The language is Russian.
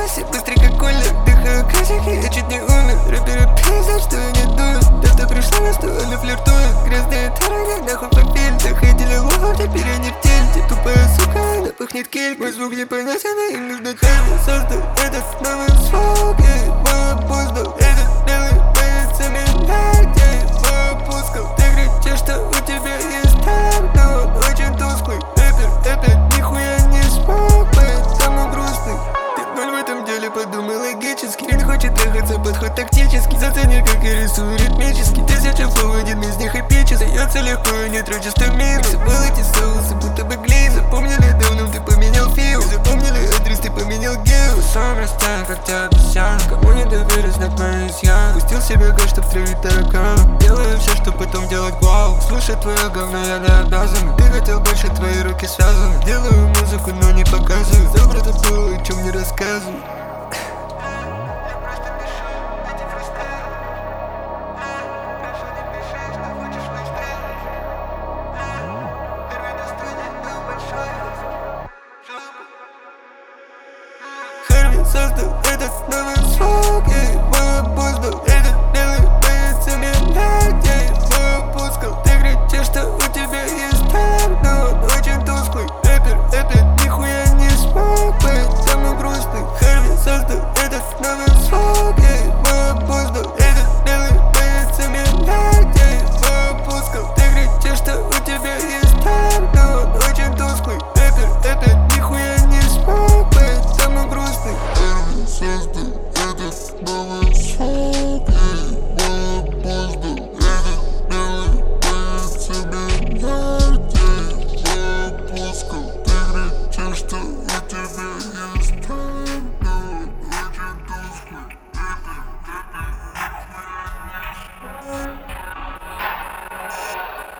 все быстренько коля. Дыхаю красики, я чуть не умер. Рэперы пиздят, что я не дую. Да ты пришла на сторону флиртует. Грязные дороги, нахуй попель. Заходили лохов, теперь они в тельте. Тупая сука, она пахнет кель. Мой звук непонятен, а им нужно Харви создал этот новый звук. Мой опоздал, этот белый появится миллиардер. Мой опускал, ты кричишь, что у тебя есть там, но он очень тусклый. Рэпер опять нихуя не смог, поэтому грустный. Ты ноль в этом деле, подумай логически. Він хочет трахаться, подход тактический. Зацени, как я рисую ритмически. Тысяча флоу, один из них эпичен. Дается легко, не трачу 100 мир. Забыл эти соусы, будто бы глей. Запомнили давно, ты поменял фил. Запомнили адрес, ты поменял гео. Сам растаю, как тебя обещал. Кому не доверюсь, знать мои изъян. Пустил себе газ, чтоб травить таракан. Делаю все, чтоб потом делать вау. Слушай твое говно, я не обязан. Ты хотел больше, твои руки связаны. Делаю музыку, но не показываю. Завтра это было, о чем не рассказывай. Харви создал этот новый звук. Мой опоздал.